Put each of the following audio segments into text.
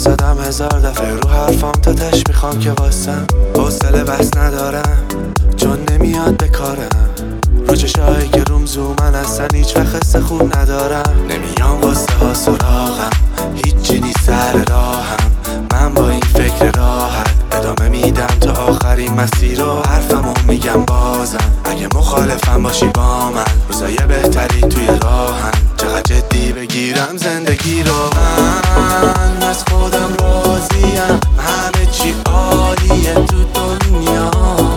واسدم 1000 دفعه رو حرفام تا تش میخوام که واسم حوصله بس ندارم چون نمیاد به کارم رو چشایی که روم زومن اصلا هیچ وقت حس خوب ندارم نمیام واسه ها سراغم هیچی نیست سر راهم من با این فکر راحت ادامه میدم تا آخرین مسیر رو حرفمو میگم بازم اگه مخالفم باشی با من روزای بهتری توی راهن چقدر جدی بگیرم زندگی رو من از خودم راضیم همه چی عالیه تو دنیا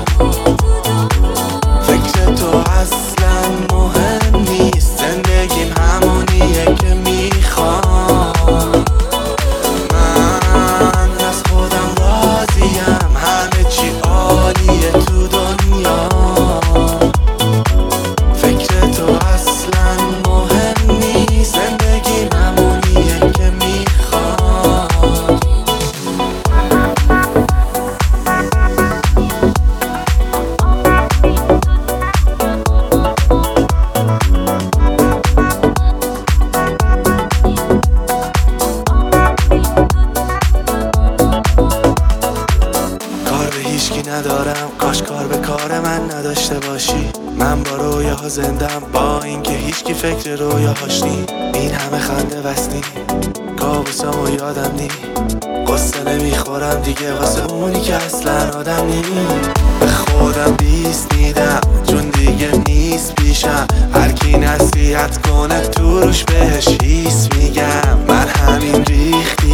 فکر تو اصلا مهم نیست زندگیم همونیه که میخوام من از خودم راضیم همه چی عالیه تو دنیا فکر تو اصلا مهم نیست زندگیم همونیه که میخوام کار به هیچکی ندارم کاش کار به کار من نداشته باشی من با رویاها زندم با اینکه هیچکی فکر رویاهاش نی این همه خنده بستی کابوسامو یادم نی قصه نمیخورم دیگه واسه اونی که اصلا آدم نی به خودم 20 میدم چون دیگه نیست پیشم هر کی نصیحت کنه تو روش بهش هیس میگم من همین ریختی